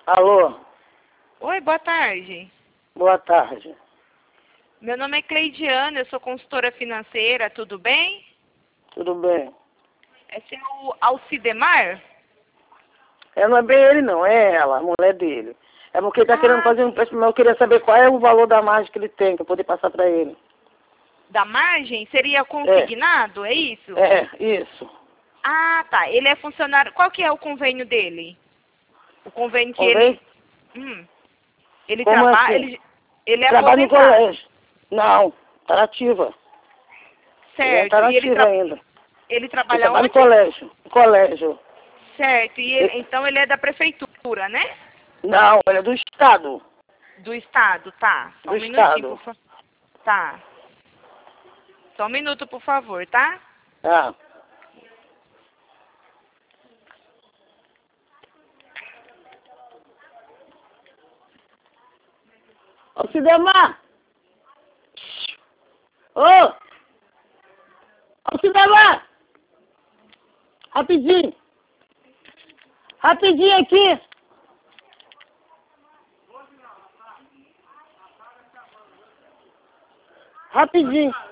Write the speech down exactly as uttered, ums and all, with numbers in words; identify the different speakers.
Speaker 1: Alô,
Speaker 2: Oi, boa tarde.
Speaker 1: boa tarde.
Speaker 2: Meu nome é Cleidiana, eu sou consultora financeira, tudo bem?
Speaker 1: Tudo bem?
Speaker 2: Esse é o Alcidemar?
Speaker 1: É, não é bem ele não, é ela, a mulher dele. É porque ele tá querendo
Speaker 2: Ah,
Speaker 1: fazer um empréstimo, mas eu queria saber qual é o valor da margem que ele tem, pra eu poder passar pra ele.
Speaker 2: da margem? Seria
Speaker 1: É,
Speaker 2: consignado, é isso?
Speaker 1: é, isso.
Speaker 2: Ah, tá. Ele é funcionário. Qual que é o convênio dele? O convênio que
Speaker 1: Convém?
Speaker 2: ele. Hum. Ele
Speaker 1: Como
Speaker 2: trabalha.
Speaker 1: assim?
Speaker 2: Ele, ele é
Speaker 1: Trabalha no
Speaker 2: aposentado.
Speaker 1: colégio. Não, tá nativa. Ele é, tá
Speaker 2: Certo. E ele,
Speaker 1: nativa
Speaker 2: tra...
Speaker 1: ainda.
Speaker 2: ele
Speaker 1: Ele
Speaker 2: trabalha
Speaker 1: trabalha no
Speaker 2: onde?
Speaker 1: colégio. No colégio.
Speaker 2: Certo. E ele-
Speaker 1: Ele-
Speaker 2: então ele é da prefeitura, né?
Speaker 1: Não, ele é do estado.
Speaker 2: Do estado, tá. Só
Speaker 1: Do
Speaker 2: um minutinho, por
Speaker 1: estado.
Speaker 2: favor. Tá. Só um minuto, por favor, tá?
Speaker 1: Tá. Ô, Cidemar! Ô! Ô, Cidemar! Rapidinho! Rapidinho aqui! Rapidinho!